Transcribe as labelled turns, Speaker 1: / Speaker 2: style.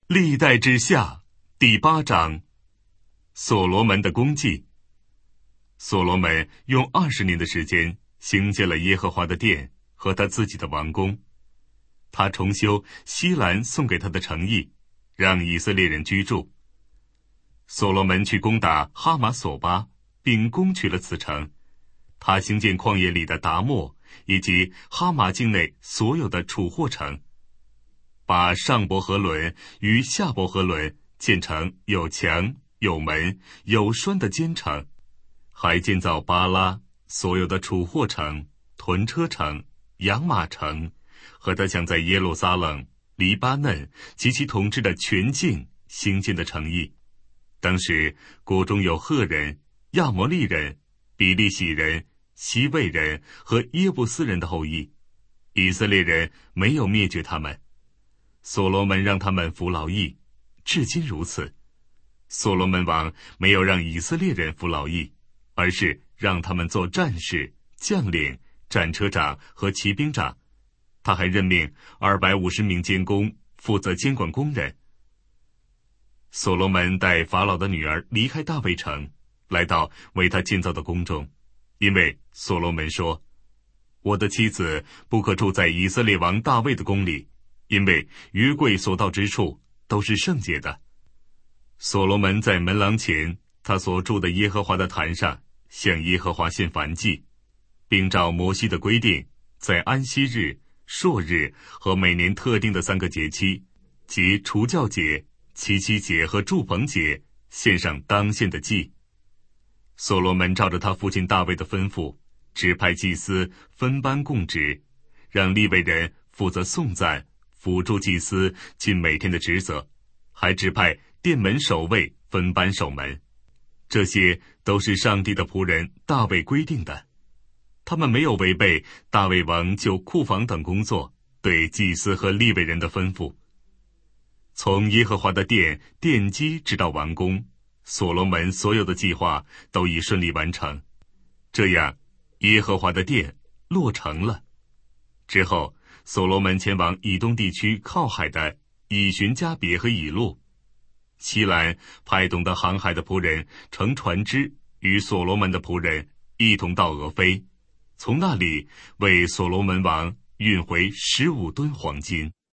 Speaker 1: 历代之下第8章，所罗门的功绩。所罗门用20年的时间兴建了耶和华的殿和他自己的王宫。他重修西兰送给他的城邑，让以色列人居住。所罗门去攻打哈马索巴，并攻取了此城。他兴建旷野里的达莫以及哈马境内所有的储货城，把上伯和伦与下伯和伦建成有墙有门有栓的坚城，还建造巴拉所有的储货城、屯车城、养马城，和他想在耶路撒冷、黎巴嫩及其统治的全境兴建的城邑。当时国中有赫人、亚摩利人、比利洗人、西魏人和耶布斯人的后裔，以色列人没有灭绝他们。所罗门让他们服劳役，至今如此。所罗门王没有让以色列人服劳役，而是让他们做战士、将领、战车长和骑兵长。他还任命250名监工负责监管工人。所罗门带法老的女儿离开大卫城，来到为他建造的宫中，因为所罗门说：我的妻子不可住在以色列王大卫的宫里，因为约柜所到之处都是圣洁的。所罗门在门廊前他所住的耶和华的坛上向耶和华献燔祭，并照摩西的规定，在安息日、朔日和每年特定的3个节期，即除酵节、七七节和住棚节，献上当献的祭。所罗门照着他父亲大卫的吩咐，指派祭司分班供职，让利未人负责颂赞，辅助祭司尽每天的职责，还指派殿门守卫分班守门。这些都是上帝的仆人大卫规定的，他们没有违背大卫王就库房等工作对祭司和利未人的吩咐。从耶和华的殿奠基直到完工，所罗门所有的计划都已顺利完成，这样耶和华的殿落成了。之后所罗门前往以东地区靠海的以寻加别和以路。希兰派懂得航海的仆人乘船只与所罗门的仆人一同到俄斐，从那里为所罗门王运回15吨黄金。